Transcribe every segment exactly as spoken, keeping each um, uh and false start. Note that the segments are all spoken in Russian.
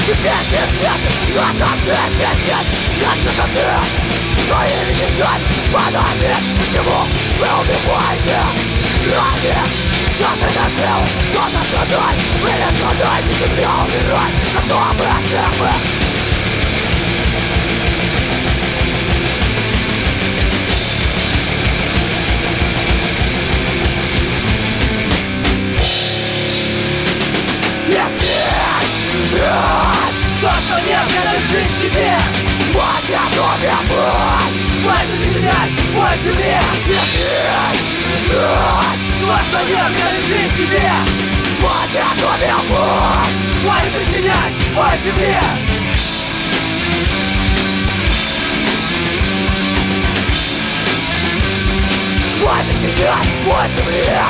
Теперь пиздец, наша жизнь пиздец. Нет высоты, своими деньгами подавить. Почему вы убиваете? Ради часы дожил, кто-то страдает. Вы не страдаете, земля умирает. На кто мы ошибы? То, что не принадлежит тебе, Вот я тебе быть. возьми меня, мой земле. То, что не принадлежит тебе, Вот я тебе быть. возьми меня, мой земле. Возьми меня, мой земле.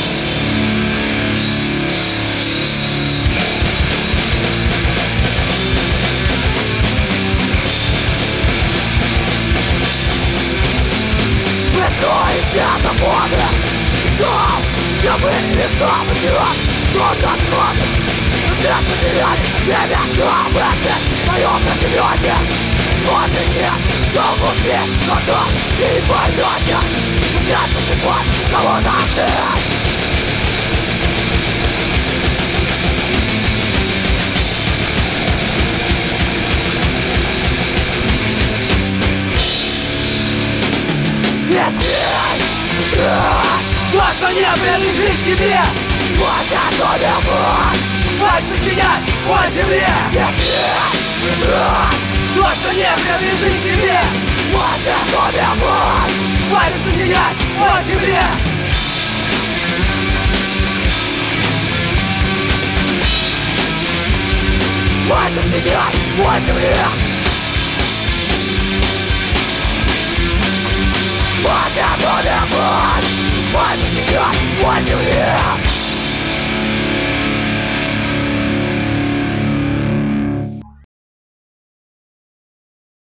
Строите законы там, где вы не самые. Только кроме здесь потеряли время, чтобы жить в своем проживете. Смотрите, все внутри, но там не поймете. Здесь посыпать кого-то жить. То, что не принадлежит тебе, Вот я тебе быть. возьми меня, мой земле. То, что не принадлежит тебе, Вот я тебе быть. возьми меня, мой земле. Возьми меня, мой земле. Вот я тебе быть. Возьми меня, мой земле.